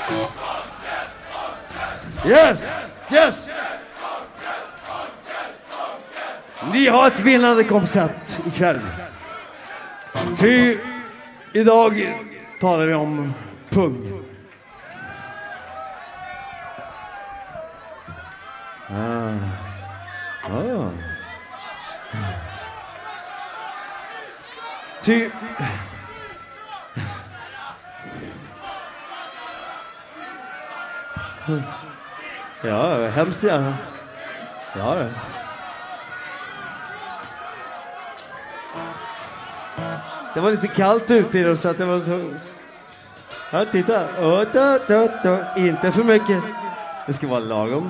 Yes, yes. Ni har ett vinnande koncept ikväll. Ty idag talar vi om pung. Ty... Ja, hemskt gärna. Ja, det. Det var lite kallt ute idag så att det var så... Ja, titta. Inte för mycket. Det ska vara lagom.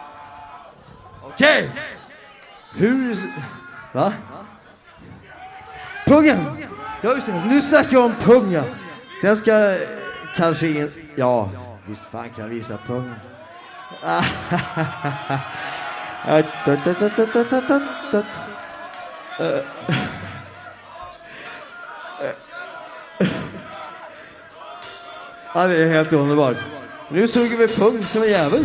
Okej. Hur... Va? Pungen! Ja, just det. Nu snackar jag om pungen. Den ska kanske in... Ja, visst fan kan jag visa pungen. Ja, det är helt underbart. Nu suger vi pung som en jävel.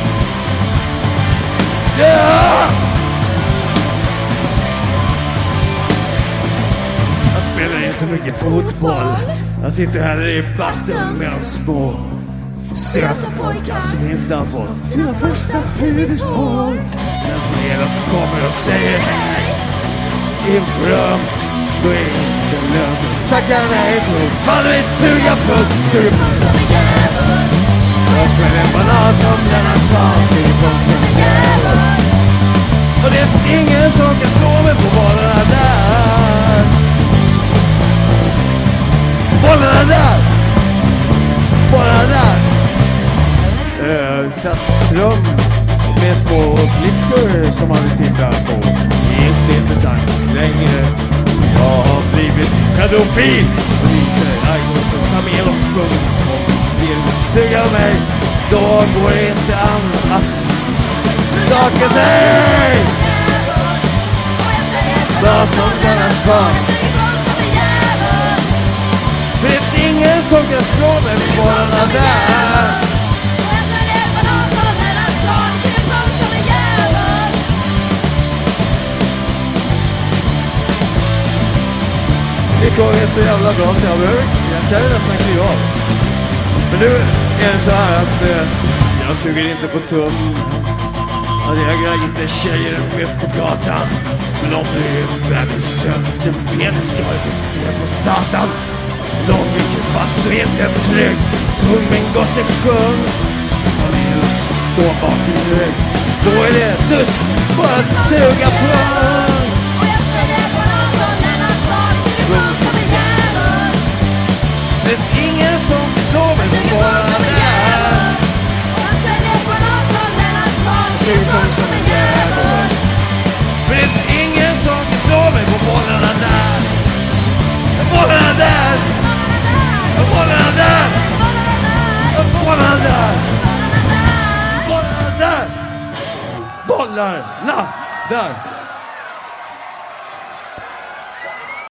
Yeah! Jag spelar inte mycket fotboll. Jag sitter här i bastun med de små söta pojkar som inte har fått sina första pudisår. Men som hela så kommer och säger hej. Inför dem, då är inte lönt. Tackar nej så faller vi suga pung. Suga pung som en jävel. Jag smäller en banan som denna svan. Suga pung som en jävel. Och det finns ingen som kan slå mig på bollarna där. Bollarna där. Bollarna där. Klassrum med små flickor som man vill titta på. Det är inte intressant längre. Jag har blivit pedofil. Och inte jag går på familj och spung som vill suga mig. Då går det inte an att staka sig. Bara som dennas fan. För det är ingen som kan slå mig på bollarna där. Det går så jävla bra så jag kan ju nästan kliva av. Men nu är det så här att jag suger inte på tum. Jag reagerar inte tjejer med på gatan. Men de blir bebissökt. Den ben ska jag få se på satan. Långvikenspass är inte trygg. Tung min gosse sjung. Man vill stå bak i rygg. Då är det dus på att suga på. Det är ingen som vill slå mig på bollarna där. Suger pung som en jävel. För det är ingen som vill slå mig på bollarna där. Bollarna där. Bollarna där. Bollarna där. Bollarna där. Bollarna där.